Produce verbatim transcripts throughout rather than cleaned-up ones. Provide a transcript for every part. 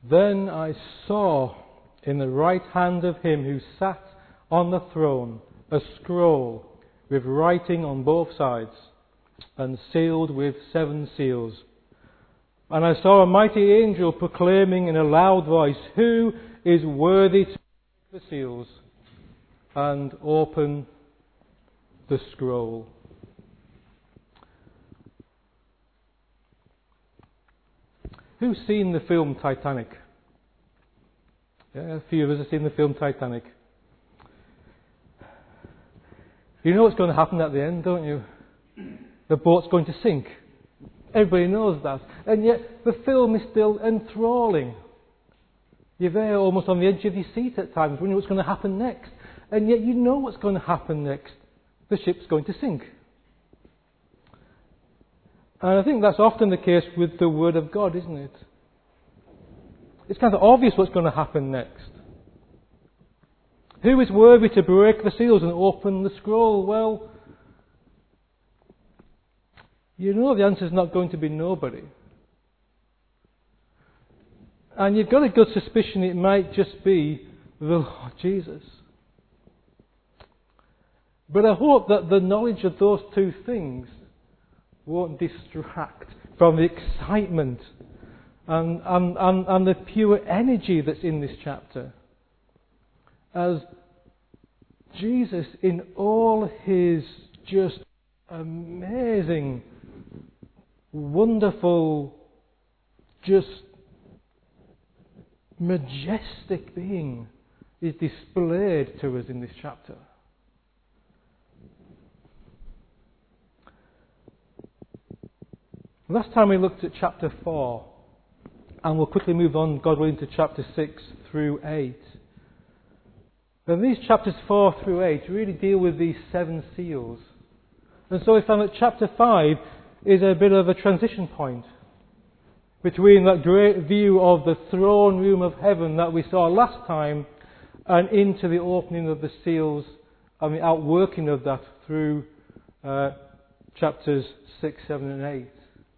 Then I saw in the right hand of him who sat on the throne a scroll with writing on both sides and sealed with seven seals. And I saw a mighty angel proclaiming in a loud voice, "Who is worthy to break the seals and open the scroll?" Who's seen the film Titanic? Yeah, a few of us have seen the film Titanic. You know what's going to happen at the end, don't you? The boat's going to sink. Everybody knows that. And yet the film is still enthralling. You're there almost on the edge of your seat at times, wondering what's going to happen next. And yet you know what's going to happen next. The ship's going to sink. And I think that's often the case with the Word of God, isn't it? It's kind of obvious what's going to happen next. Who is worthy to break the seals and open the scroll? Well, you know the answer is not going to be nobody. And you've got a good suspicion it might just be the Lord Jesus. But I hope that the knowledge of those two things won't distract from the excitement and, and, and, and the pure energy that's in this chapter. As Jesus, in all his just amazing, wonderful, just majestic being, is displayed to us in this chapter. Last time we looked at chapter four, and we'll quickly move on, God willing, to chapter six through eight. And these chapters four through eight really deal with these seven seals. And so we found that chapter five is a bit of a transition point between that great view of the throne room of heaven that we saw last time and into the opening of the seals and the outworking of that through uh, chapters six, seven and eight.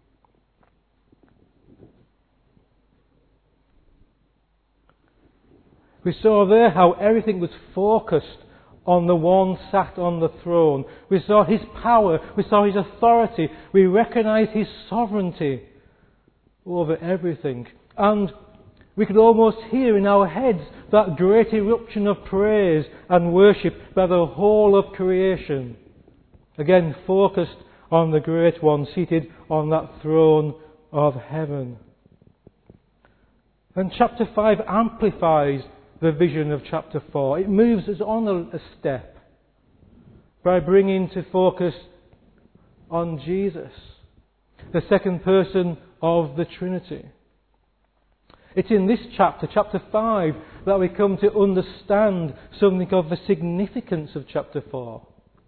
We saw there how everything was focused on the one sat on the throne. We saw his power, we saw his authority, we recognized his sovereignty over everything. And we could almost hear in our heads that great eruption of praise and worship by the whole of creation. Again, focused on the Great One seated on that throne of heaven. And chapter five amplifies the vision of chapter four. It moves us on a, a step by bringing to focus on Jesus, the second person of the Trinity. It's in this chapter, chapter five, that we come to understand something of the significance of chapter four.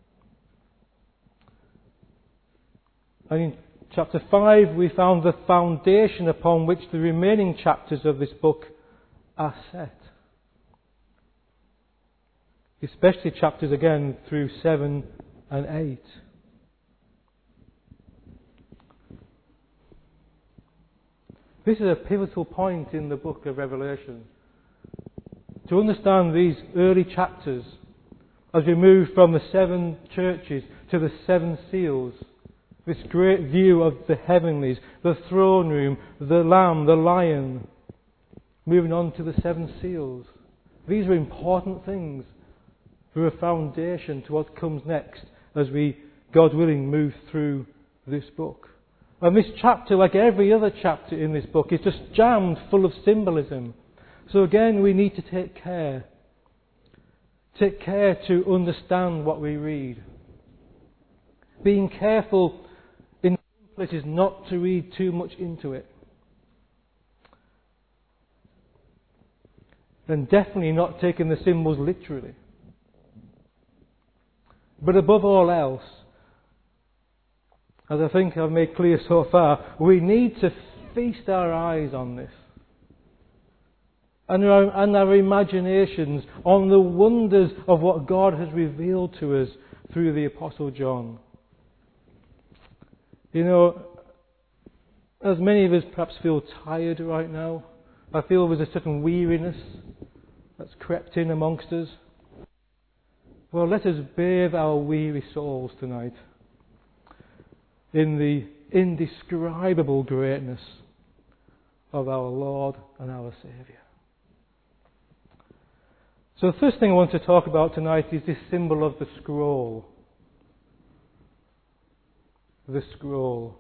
And in chapter five we found the foundation upon which the remaining chapters of this book are set. Especially chapters again through seven and eight. This is a pivotal point in the book of Revelation. To understand these early chapters, as we move from the seven churches to the seven seals, this great view of the heavenlies, the throne room, the Lamb, the Lion, moving on to the seven seals. These are important things for a foundation to what comes next as we, God willing, move through this book. And this chapter, like every other chapter in this book, is just jammed full of symbolism. So again, we need to take care. Take care to understand what we read. Being careful in some places not to read too much into it. And definitely not taking the symbols literally. But above all else, as I think I've made clear so far, we need to feast our eyes on this. And our, and our imaginations on the wonders of what God has revealed to us through the Apostle John. You know, as many of us perhaps feel tired right now, I feel there's a certain weariness that's crept in amongst us. Well, let us bathe our weary souls tonight in the indescribable greatness of our Lord and our Saviour. So the first thing I want to talk about tonight is this symbol of the scroll. The scroll.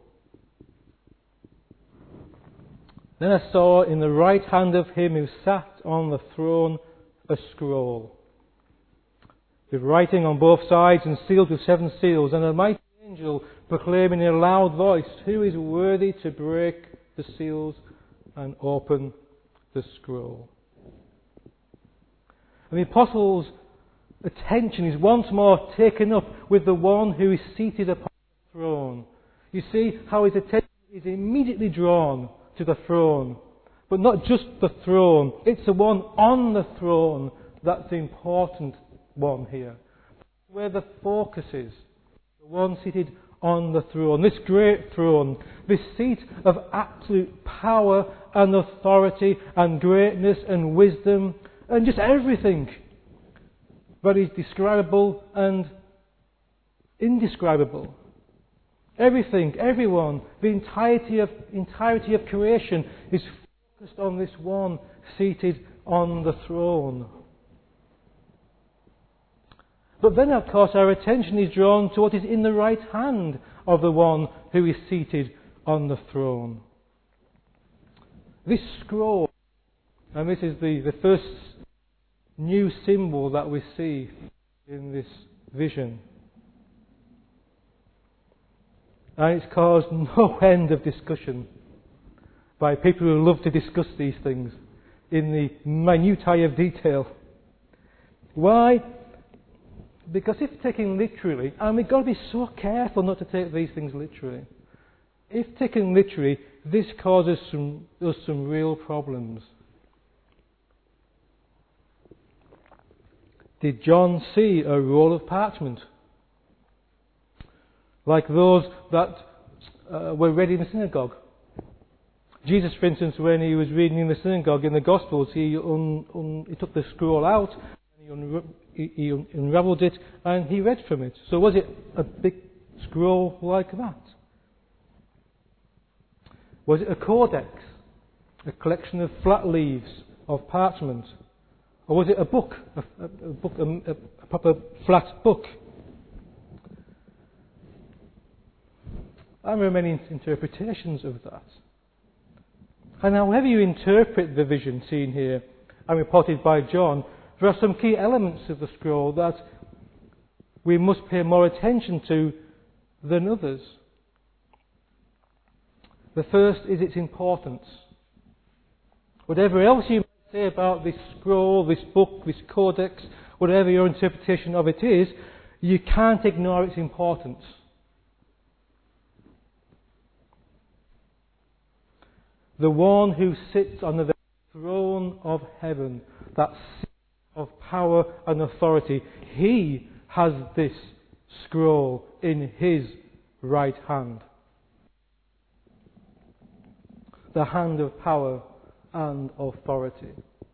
Then I saw in the right hand of him who sat on the throne a scroll, with writing on both sides and sealed with seven seals, and a mighty angel proclaiming in a loud voice, "Who is worthy to break the seals and open the scroll?" And the apostles' attention is once more taken up with the one who is seated upon the throne. You see how his attention is immediately drawn to the throne. But not just the throne, it's the one on the throne that's the important one here. Where the focus is, the one seated on the throne, this great throne, this seat of absolute power and authority and greatness and wisdom and just everything that is describable and indescribable. Everything, everyone, the entirety of entirety of creation is focused on this one seated on the throne. But then, of course, our attention is drawn to what is in the right hand of the one who is seated on the throne. This scroll, and this is the, the first new symbol that we see in this vision. And it's caused no end of discussion by people who love to discuss these things in the minutiae of detail. Why? Because if taken literally, and we've got to be so careful not to take these things literally. If taken literally, this causes some, us some real problems. Did John see a roll of parchment? Like those that uh, were read in the synagogue. Jesus, for instance, when he was reading in the synagogue in the Gospels, he, un, un, he took the scroll out, and he, un, he, he un, unravelled it, and he read from it. So was it a big scroll like that? Was it a codex, a collection of flat leaves of parchment? Or was it a book, a, a, a, book, a, a proper flat book? There are many interpretations of that. And however you interpret the vision seen here and reported by John, there are some key elements of the scroll that we must pay more attention to than others. The first is its importance. Whatever else you might say about this scroll, this book, this codex, whatever your interpretation of it is, you can't ignore its importance. The one who sits on the throne of heaven, that seat of power and authority, he has this scroll in his right hand. The hand of power and authority.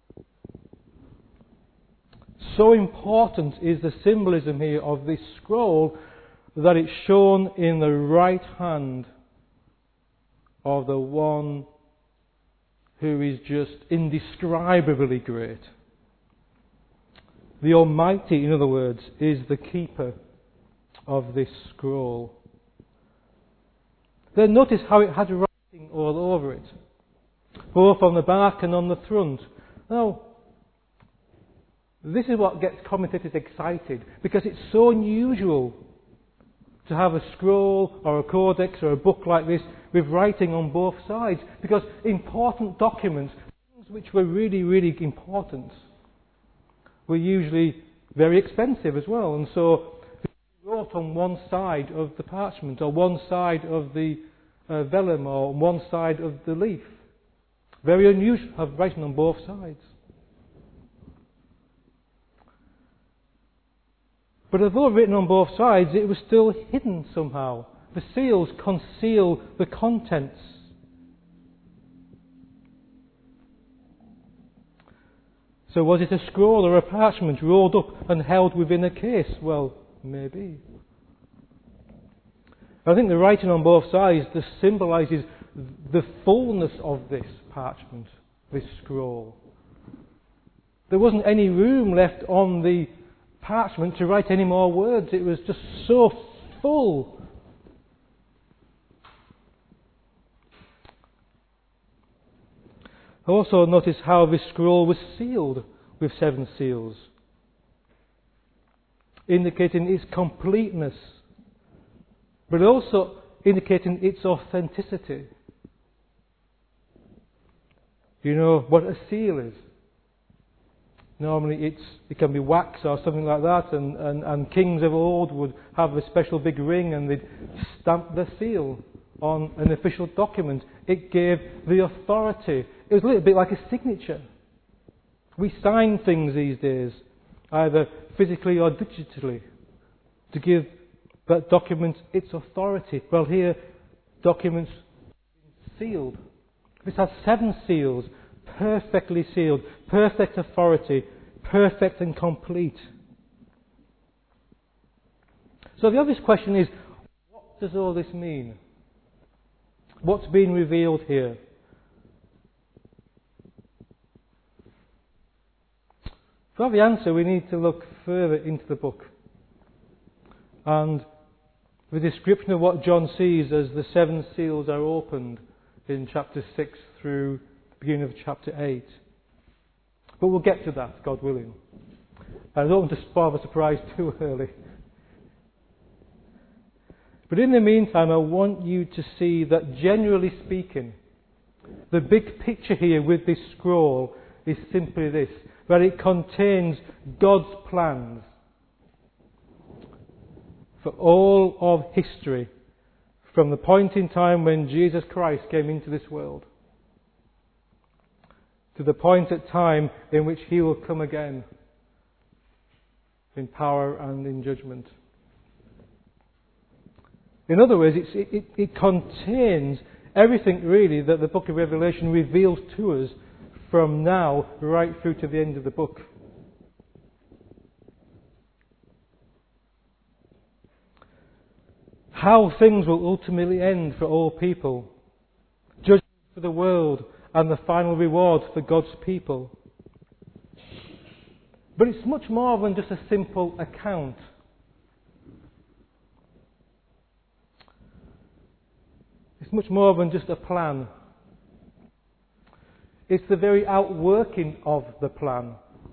So important is the symbolism here of this scroll that it's shown in the right hand of the one who is just indescribably great. The Almighty, in other words, is the keeper of this scroll. Then notice how it had writing all over it, both on the back and on the front. Now, this is what gets commentators excited, because it's so unusual to have a scroll or a codex or a book like this with writing on both sides, because important documents, things which were really, really important, were usually very expensive as well, and so they wrote on one side of the parchment or one side of the uh, vellum or one side of the leaf. Very unusual to have writing on both sides. But although written on both sides, it was still hidden somehow. The seals conceal the contents. So was it a scroll or a parchment rolled up and held within a case? Well, maybe. I think the writing on both sides just symbolises the fullness of this parchment, this scroll. There wasn't any room left on the parchment to write any more words. It was just so full. Also notice how this scroll was sealed with seven seals, indicating its completeness, but also indicating its authenticity. Do you know what a seal is? Normally it's, it can be wax or something like that, and, and, and kings of old would have a special big ring and they'd stamp their seal on an official document. It gave the authority. It was a little bit like a signature. We sign things these days, either physically or digitally, to give that document its authority. Well, here, documents sealed. This has seven seals, perfectly sealed, perfect authority, perfect and complete. So the obvious question is, what does all this mean? What's being revealed here? For the answer, we need to look further into the book. And the description of what John sees as the seven seals are opened in chapter six through the beginning of chapter eight. But we'll get to that, God willing. I don't want to spoil the surprise too early. But in the meantime, I want you to see that generally speaking, the big picture here with this scroll is simply this, that it contains God's plans for all of history, from the point in time when Jesus Christ came into this world to the point at time in which he will come again in power and in judgment. In other words, it's, it, it, it contains everything really that the book of Revelation reveals to us from now right through to the end of the book. How things will ultimately end for all people, judgment for the world, and the final reward for God's people. But it's much more than just a simple account. It's much more than just a plan. It's the very outworking of the plan.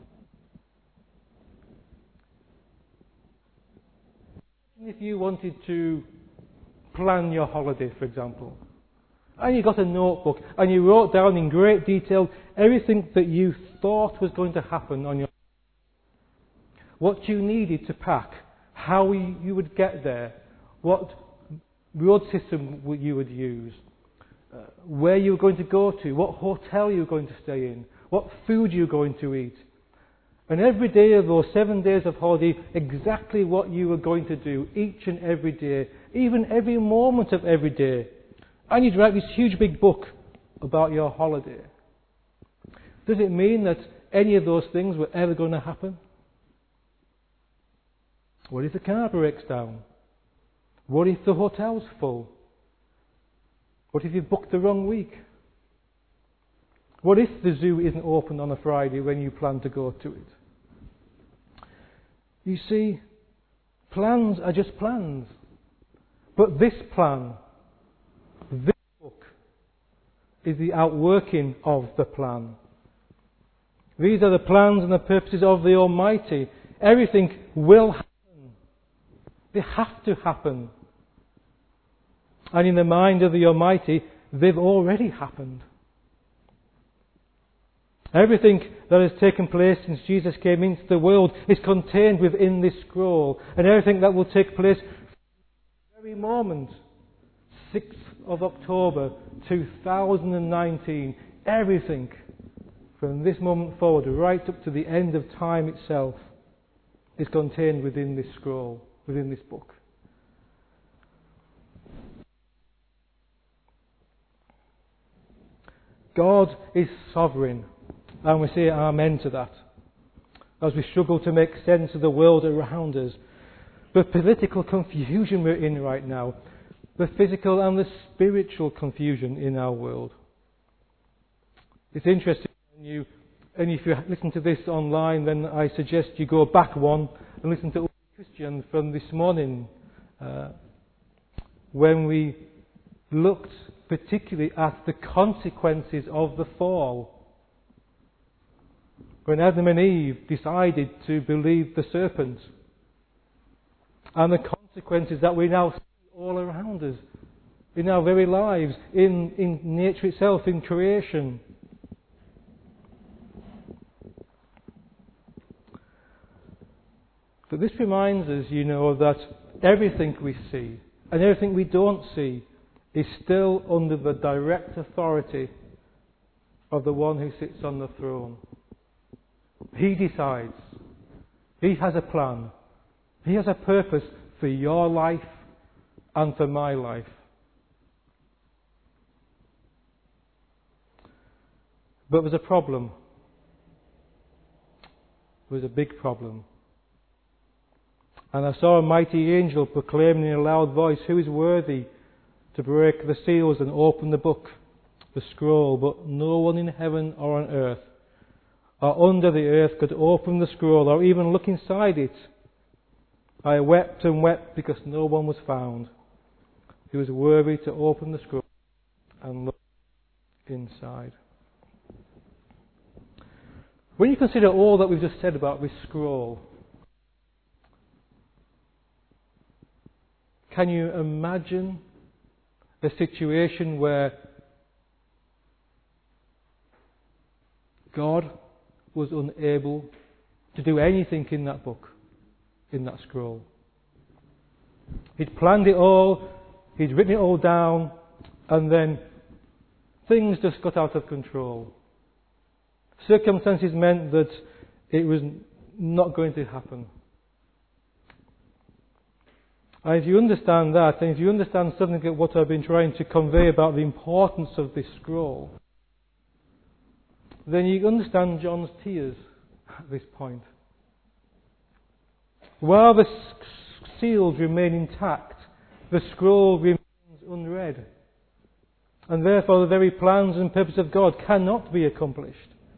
If you wanted to plan your holiday, for example, and you got a notebook and you wrote down in great detail everything that you thought was going to happen on your what you needed to pack, how you would get there, what road system you would use, uh, where you were going to go to, what hotel you were going to stay in, what food you were going to eat. And every day of those seven days of holiday, exactly what you were going to do each and every day, even every moment of every day. And you'd write this huge big book about your holiday. Does it mean that any of those things were ever going to happen? What if the car breaks down? What if the hotel's full? What if you booked the wrong week? What if the zoo isn't open on a Friday when you plan to go to it? You see, plans are just plans. But this plan, this book, is the outworking of the plan. These are the plans and the purposes of the Almighty. Everything will happen. They have to happen. And in the mind of the Almighty, they've already happened. Everything that has taken place since Jesus came into the world is contained within this scroll. And everything that will take place from the very moment, sixth of October two thousand nineteen, everything from this moment forward, right up to the end of time itself, is contained within this scroll, within this book. God is sovereign, and we say amen to that. as we struggle to make sense of the world around us. The political confusion we're in right now, the physical and the spiritual confusion in our world. It's interesting when you, and if you listen to this online, then I suggest you go back one and listen to Christian from this morning, uh, when we looked particularly at the consequences of the fall. When Adam and Eve decided to believe the serpent, and the consequences that we now see all around us, in our very lives, in, in nature itself, in creation. But this reminds us, you know, that everything we see and everything we don't see is still under the direct authority of the one who sits on the throne. He decides. He has a plan. He has a purpose for your life and for my life. But there's a problem. There's a big problem. And I saw a mighty angel proclaiming in a loud voice, "Who is worthy to break the seals and open the book, the scroll?" But no one in heaven or on earth or under the earth could open the scroll or even look inside it. I wept and wept because no one was found who was worthy to open the scroll and look inside. When you consider all that we've just said about this scroll, can you imagine a situation where God was unable to do anything in that book, in that scroll? He'd planned it all, he'd written it all down, and then things just got out of control. Circumstances meant that it was not going to happen. And if you understand that, and if you understand something of what I've been trying to convey about the importance of this scroll, then you understand John's tears at this point. While the seals remain intact, the scroll remains unread. And therefore the very plans and purposes of God cannot be accomplished.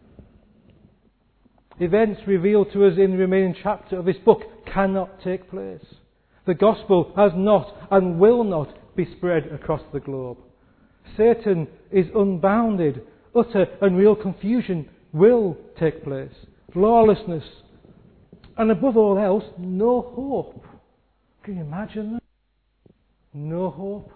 Events revealed to us in the remaining chapter of this book cannot take place. The gospel has not and will not be spread across the globe. Satan is unbounded. Utter and real confusion will take place. Lawlessness. And above all else, no hope. Can you imagine that? No hope.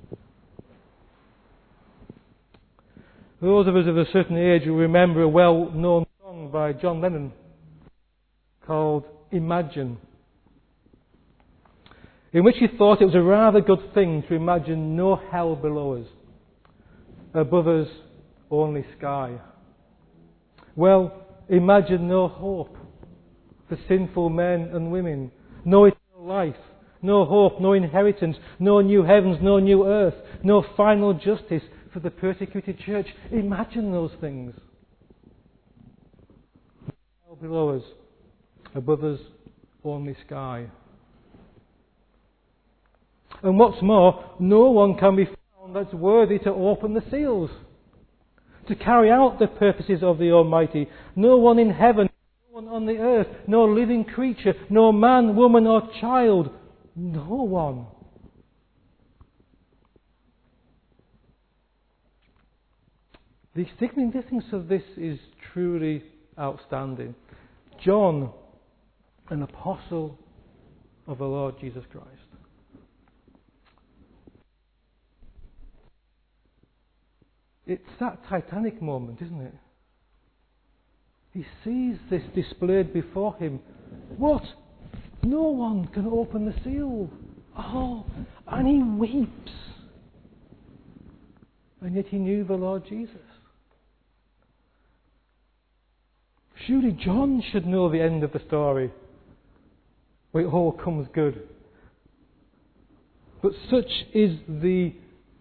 Those of us of a certain age will remember a well-known song by John Lennon called Imagine, in which he thought it was a rather good thing to imagine no hell below us, above us only sky. Well, imagine no hope for sinful men and women, no eternal life, no hope, no inheritance, no new heavens, no new earth, no final justice for the persecuted church. Imagine those things. Hell below us, above us only sky. And what's more, no one can be found that's worthy to open the seals, to carry out the purposes of the Almighty. No one in heaven, no one on the earth, no living creature, no man, woman or child, no one. The significance of this is truly outstanding. John, an apostle of the Lord Jesus Christ. It's that Titanic moment, isn't it? He sees this displayed before him. What? No one can open the seal. Oh, and he weeps. And yet he knew the Lord Jesus. Surely John should know the end of the story, where it all comes good. But such is the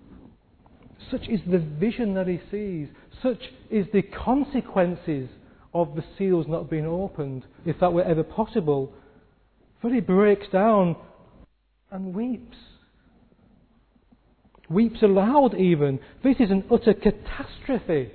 Such is the vision that he sees. Such is the consequences of the seals not being opened, if that were ever possible. But he breaks down and weeps. Weeps aloud even. This is an utter catastrophe.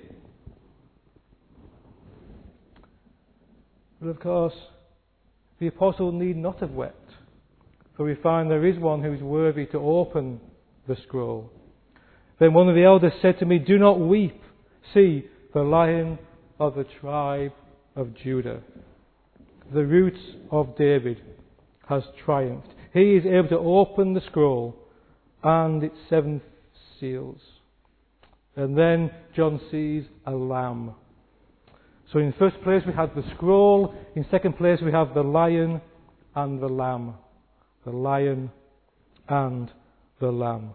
But of course, the apostle need not have wept, for we find there is one who is worthy to open the scroll. Then one of the elders said to me, "Do not weep. See, the Lion of the tribe of Judah, the root of David, has triumphed. He is able to open the scroll and its seven seals." And then John sees a lamb. So in first place we have the scroll, in second place we have the lion and the lamb. The lion and the lamb.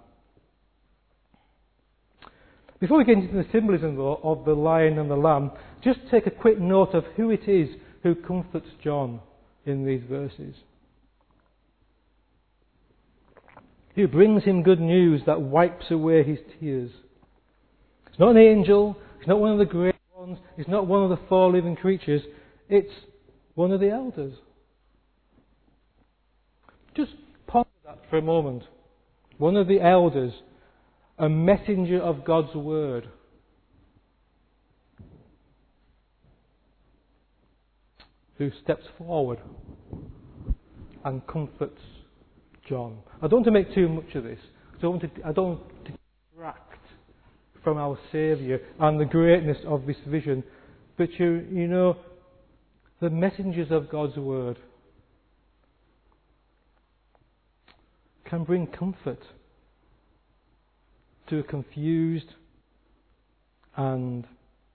Before we get into the symbolism though, of the lion and the lamb, just take a quick note of who it is who comforts John in these verses. Who brings him good news that wipes away his tears. It's not an angel, it's not one of the great ones, it's not one of the four living creatures, it's one of the elders. Just ponder that for a moment. One of the elders, a messenger of God's word. Who steps forward and comforts John. I don't want to make too much of this. I don't want to, I don't want to distract from our Saviour and the greatness of this vision. But you, you know, the messengers of God's word can bring comfort to a confused and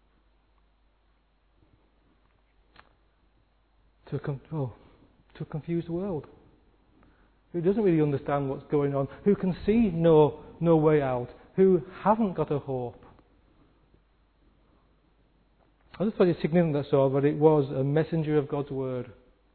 to a, oh, to a confused world, who doesn't really understand what's going on, who can see no no way out, who haven't got a hope. I just thought it's significant, that's all, but it was a messenger of God's word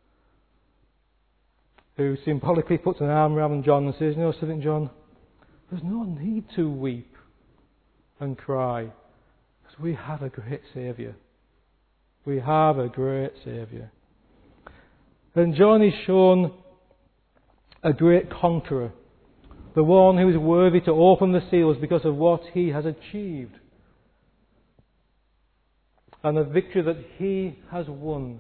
who symbolically puts an arm around John and says, "You know something, John? There's no need to weep and cry, because we have a great Saviour. We have a great Saviour." And John is shown a great conqueror, the one who is worthy to open the seals because of what he has achieved, and the victory that he has won.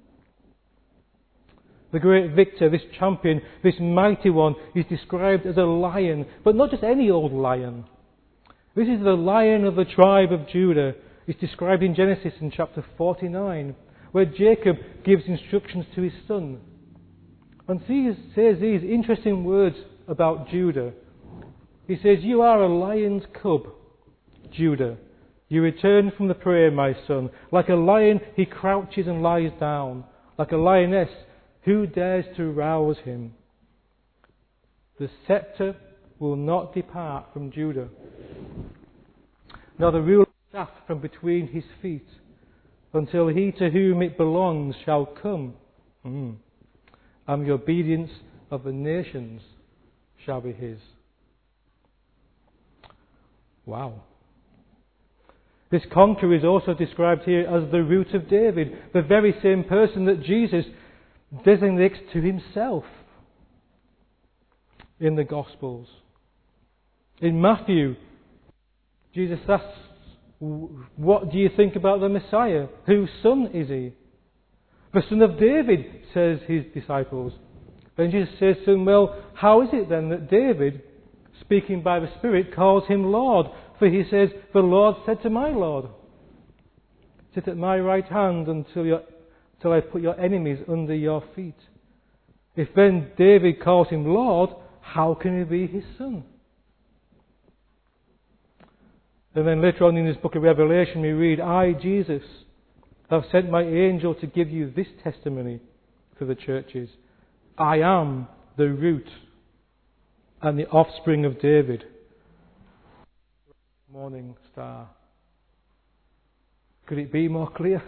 The great victor, this champion, this mighty one, is described as a lion, but not just any old lion. This is the Lion of the tribe of Judah. It's described in Genesis in chapter forty-nine, where Jacob gives instructions to his son. And he says these interesting words about Judah. He says, "You are a lion's cub, Judah. You return from the prey, my son. Like a lion, he crouches and lies down. Like a lioness, who dares to rouse him? The scepter will not depart from Judah, nor the ruler's staff from between his feet, until he to whom it belongs shall come. Mm. And the obedience of the nations shall be his." Wow. This conqueror is also described here as the root of David, the very same person that Jesus designates to himself in the Gospels. In Matthew, Jesus asks, "What do you think about the Messiah? Whose son is he?" "The son of David," says his disciples. Then Jesus says to them, "Well, how is it then that David, speaking by the Spirit, calls him Lord? For he says, 'The Lord said to my Lord, sit at my right hand until, you're, until I put your enemies under your feet.' If then David calls him Lord, how can he be his son?" And then later on in this book of Revelation we read, "I, Jesus, have sent my angel to give you this testimony to the churches. I am the root and the offspring of David, morning star." Could it be more clear?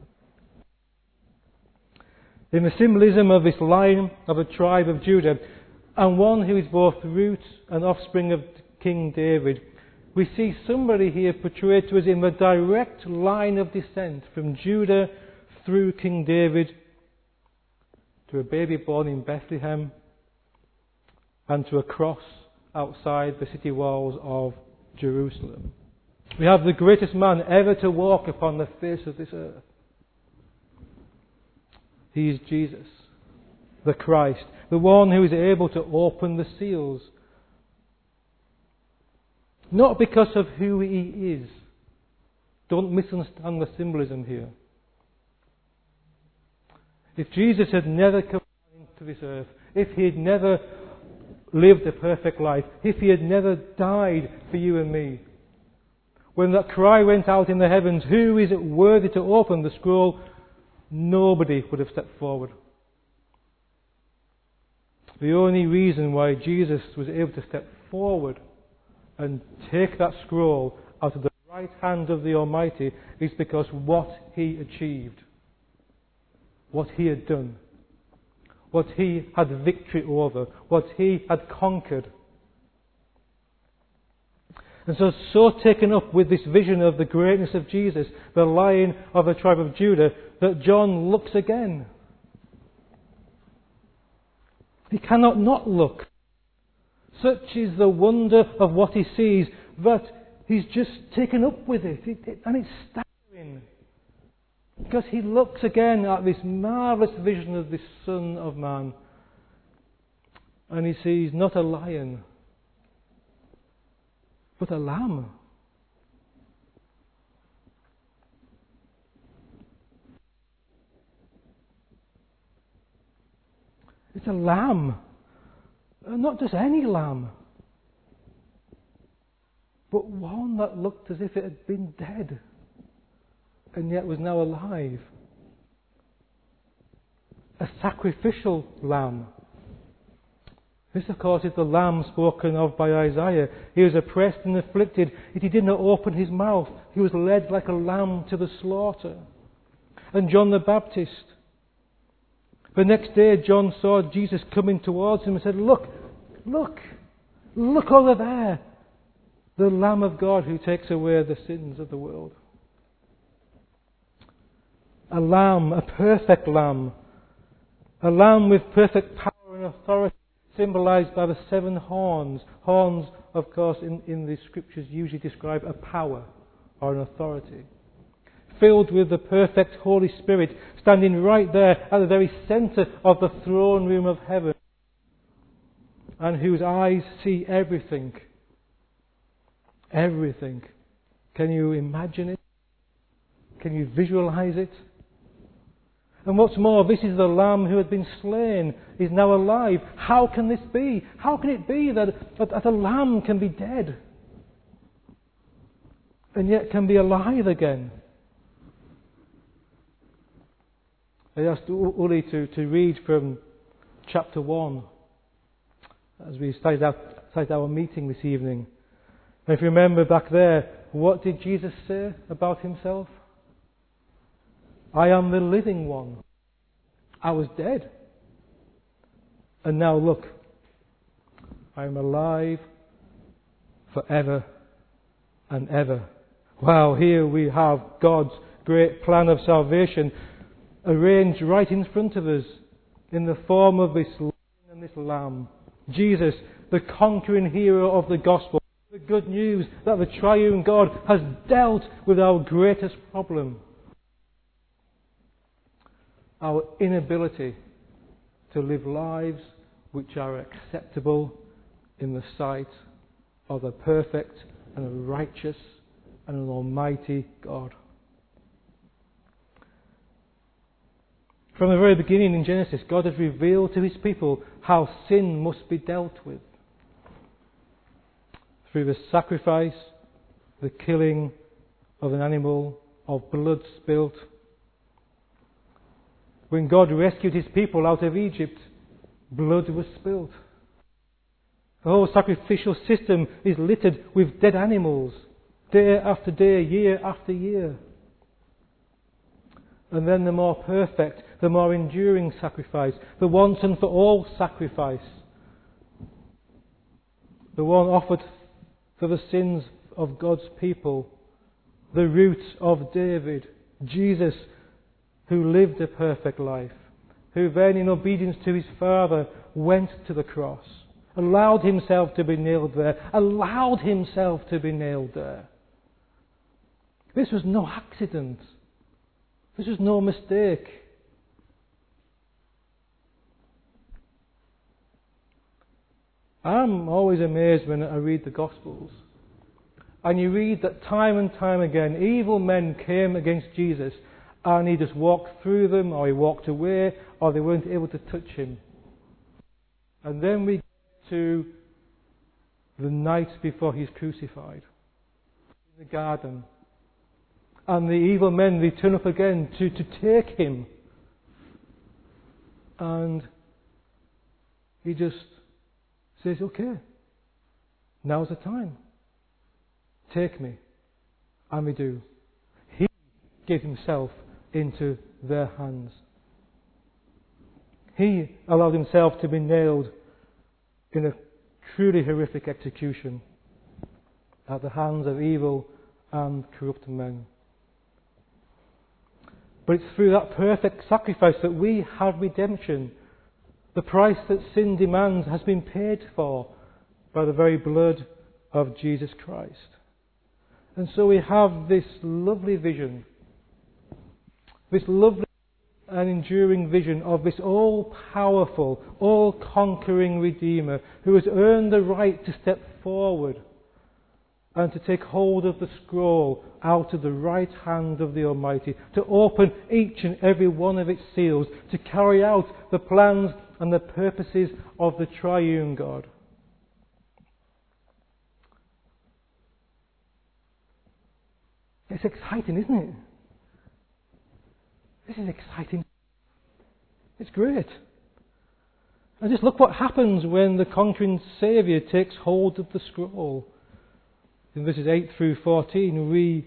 In the symbolism of this lion of a tribe of Judah, and one who is both root and offspring of King David, we see somebody here portrayed to us in the direct line of descent from Judah through King David to a baby born in Bethlehem and to a cross outside the city walls of Jerusalem. We have the greatest man ever to walk upon the face of this earth. He is Jesus, the Christ, the one who is able to open the seals. Not because of who he is. Don't misunderstand the symbolism here. If Jesus had never come into this earth, if he had never lived a perfect life, if he had never died for you and me, when that cry went out in the heavens, who is it worthy to open the scroll? Nobody would have stepped forward. The only reason why Jesus was able to step forward and take that scroll out of the right hand of the Almighty is because what he achieved, what he had done, what he had victory over, what he had conquered. And so, so taken up with this vision of the greatness of Jesus, the Lion of the tribe of Judah, that John looks again. He cannot not look. Such is the wonder of what he sees that he's just taken up with it. it, it and it's staggering. Because he looks again at this marvellous vision of this Son of Man. And he sees not a lion, but a lamb. It's a lamb. Not just any lamb, but one that looked as if it had been dead and yet was now alive. A sacrificial lamb. This, of course, is the lamb spoken of by Isaiah. He was oppressed and afflicted, yet he did not open his mouth. He was led like a lamb to the slaughter. And John the Baptist, the next day John saw Jesus coming towards him and said, Look, look, look over there. The Lamb of God who takes away the sins of the world. A lamb, a perfect lamb. A lamb with perfect power and authority, symbolized by the seven horns. Horns, of course, in, in the scriptures usually describe a power or an authority. Filled with the perfect Holy Spirit, standing right there at the very centre of the throne room of heaven, and whose eyes see everything. Everything. Can you imagine it? Can you visualize it? And what's more, this is the Lamb who had been slain, is now alive. How can this be? How can it be that, that, that a lamb can be dead and yet can be alive again? I asked Uli to, to read from chapter one as we started, out, started our meeting this evening. And if you remember back there, what did Jesus say about himself? I am the living one. I was dead. And now look, I am alive forever and ever. Wow, here we have God's great plan of salvation arranged right in front of us in the form of this lion and this lamb. Jesus, the conquering hero of the gospel. The good news that the triune God has dealt with our greatest problem. Our inability to live lives which are acceptable in the sight of a perfect and a righteous and an almighty God. From the very beginning in Genesis, God has revealed to his people how sin must be dealt with. Through the sacrifice, the killing of an animal, of blood spilt. When God rescued his people out of Egypt, blood was spilt. The whole sacrificial system is littered with dead animals, day after day, year after year. And then the more perfect, the more enduring sacrifice, the once and for all sacrifice, the one offered for the sins of God's people, the root of David, Jesus, who lived a perfect life, who then in obedience to his Father went to the cross, allowed himself to be nailed there, allowed himself to be nailed there. This was no accident. This was no mistake. I'm always amazed when I read the Gospels. And you read that time and time again, evil men came against Jesus and he just walked through them, or he walked away, or they weren't able to touch him. And then we get to the night before he's crucified, in the garden. And the evil men, they turn up again to, to take him. And he just says, okay, now's the time. Take me. And we do. He gave himself into their hands. He allowed himself to be nailed in a truly horrific execution at the hands of evil and corrupt men. But it's through that perfect sacrifice that we have redemption. The price that sin demands has been paid for by the very blood of Jesus Christ. And so we have this lovely vision, this lovely and enduring vision of this all-powerful, all-conquering Redeemer who has earned the right to step forward and to take hold of the scroll out of the right hand of the Almighty, to open each and every one of its seals, to carry out the plans and the purposes of the triune God. It's exciting, isn't it? This is exciting. It's great. And just look what happens when the conquering Saviour takes hold of the scroll. In verses eight through fourteen, we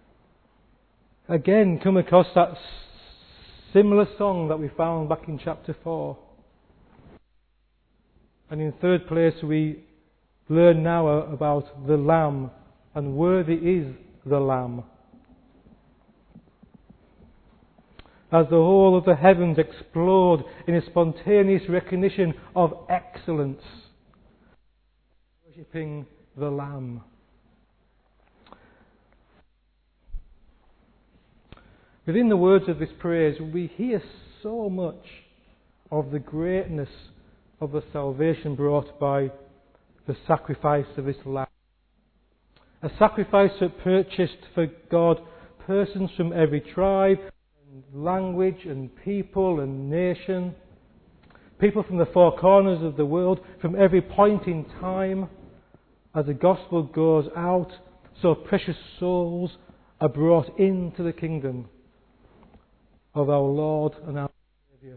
again come across that similar song that we found back in chapter four. And in third place, we learn now about the Lamb, and worthy is the Lamb. As the whole of the heavens explode in a spontaneous recognition of excellence, worshipping the Lamb. Within the words of this praise, we hear so much of the greatness of the salvation brought by the sacrifice of this Lamb. A sacrifice that purchased for God persons from every tribe, and language, and people, and nation. People from the four corners of the world, from every point in time. As the gospel goes out, so precious souls are brought into the kingdom of our Lord and our Saviour.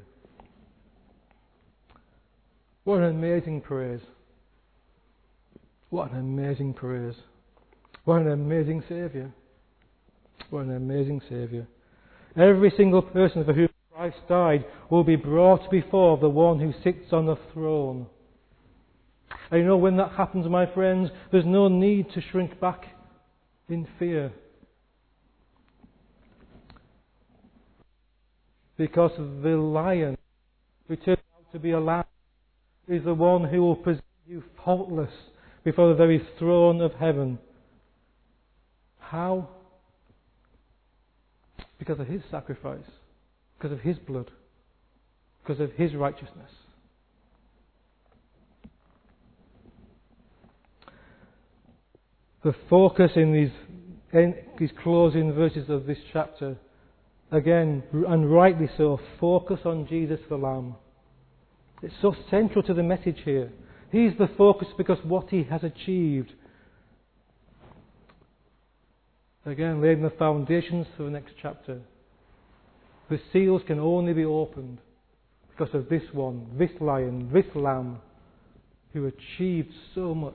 What an amazing praise. What an amazing praise. What an amazing Saviour. What an amazing Saviour. Every single person for whom Christ died will be brought before the one who sits on the throne. And you know, when that happens, my friends, there's no need to shrink back in fear. Because the Lion, who turns out to be a lamb, is the one who will present you faultless before the very throne of heaven. How? Because of his sacrifice, because of his blood, because of his righteousness. The focus in these, in these closing verses of this chapter, again, and rightly so, focus on Jesus the Lamb. It's so central to the message here. He's the focus because what he has achieved. Again, laying the foundations for the next chapter. The seals can only be opened because of this one, this Lion, this Lamb, who achieved so much.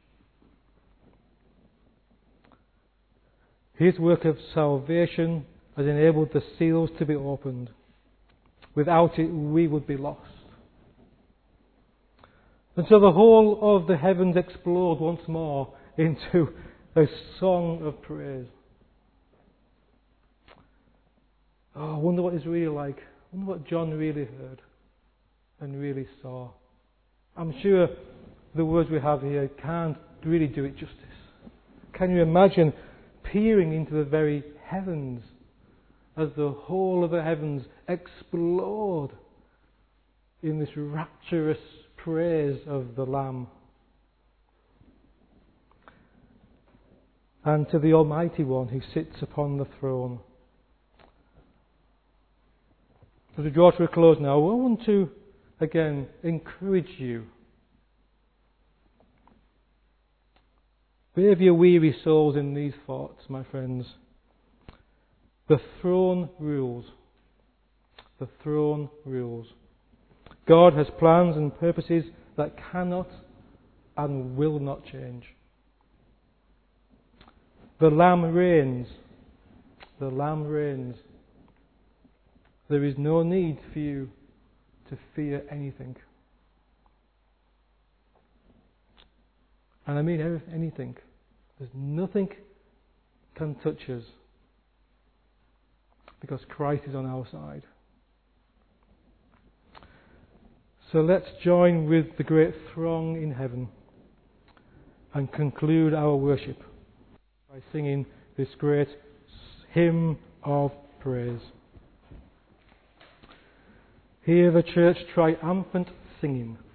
His work of salvation has enabled the seals to be opened. Without it, we would be lost. And so the whole of the heavens explode once more into a song of praise. Oh, I wonder what it's really like. I wonder what John really heard and really saw. I'm sure the words we have here can't really do it justice. Can you imagine peering into the very heavens as the whole of the heavens explode in this rapturous praise of the Lamb? And to the Almighty One who sits upon the throne. As we draw to a close now, I want to again encourage you. Bathe your weary souls in these thoughts, my friends. The throne rules. The throne rules. God has plans and purposes that cannot and will not change. The Lamb reigns. The Lamb reigns. There is no need for you to fear anything. And I mean anything. There's nothing can touch us because Christ is on our side. So let's join with the great throng in heaven and conclude our worship by singing this great hymn of praise. Hear the church triumphant singing.